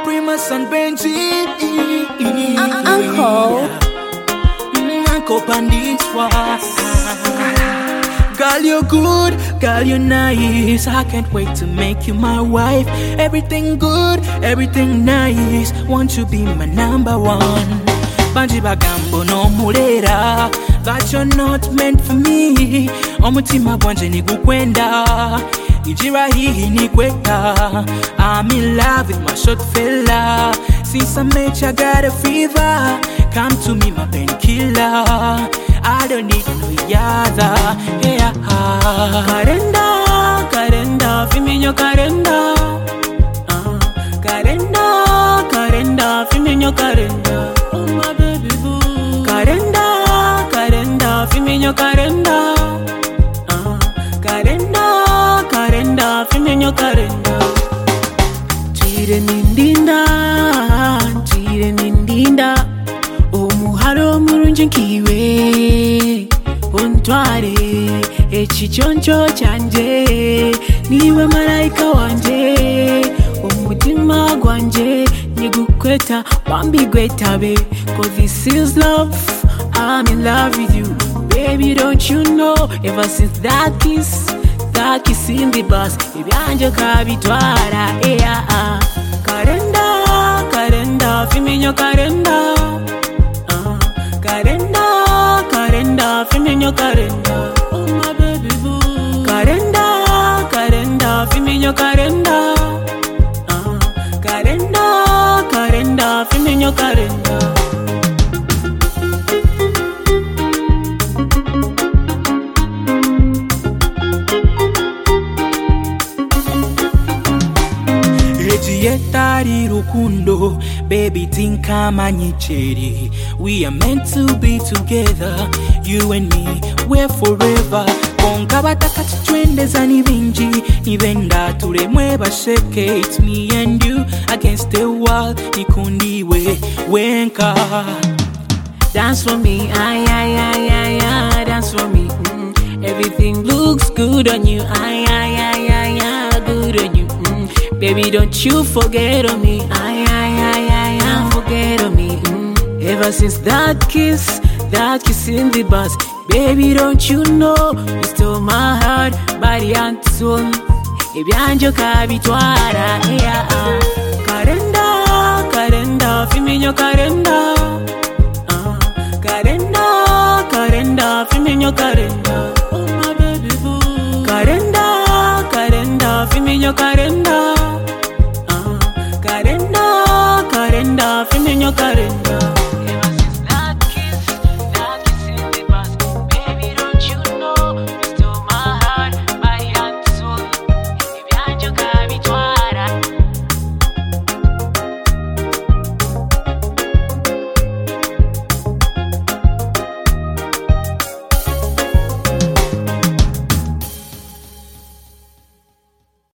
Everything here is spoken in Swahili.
Primus and Benji. Uncle. Uncle Panditwa. Girl, you're good, girl, you're nice. I can't wait to make you my wife. Everything good, everything nice. Want you be my number one. Banji bagambo no mulera, that you're not meant for me. Omutima gwanje nigukwenda, ijira hii nikweka. I'm in love with my short fella. Since I met you, I got a fever. Come to me, my painkiller. I don't need no other. Yeah. Karenda, Karenda, Fiminyo Karenda. Karenda, Karenda, Fiminyo Karenda. Oh my baby boo. Karenda, Karenda, Fiminyo Karenda. Karenda, Karenda, Fiminyo Karenda. Chire nindinda, chire nindinda. Omuharo murungi nkiwe ontware ekichoncho kyanje niwe malayika wanje omutima gwanje nigukweta wambigwetabe cause this is love. I'm in love with you baby, don't you know? Ever since that kiss in the bus ibyanje kabitwara. Karenda, Karenda, Fiminyo Karenda. Karenda, Karenda, Fiminyo Karenda. Oh my baby boo. Karenda, Karenda, Fiminyo Karenda. Karenda, Karenda, Fiminyo Karenda. Yetari rukundo, baby tinka manyicheri. We are meant to be together, you and me, we're forever. Konka bataka twende zani binji, nibenda turemwe basheke. It's me and you against the world, nikundiwe wenka. Dance for me, dance for me. Everything looks good on you, good on you. Baby, don't you forget on me, forget on me. Ever since that kiss in the bus, baby, don't you know? You stole my heart, body and soul. Ebyanjo kabitwara. Karenda, Karenda, Fiminyo Karenda. Karenda, Karenda, Fiminyo Karenda. Oh my baby boo. Karenda, Karenda, Fiminyo Karenda. Karenda, Karenda, Fiminyo Karenda.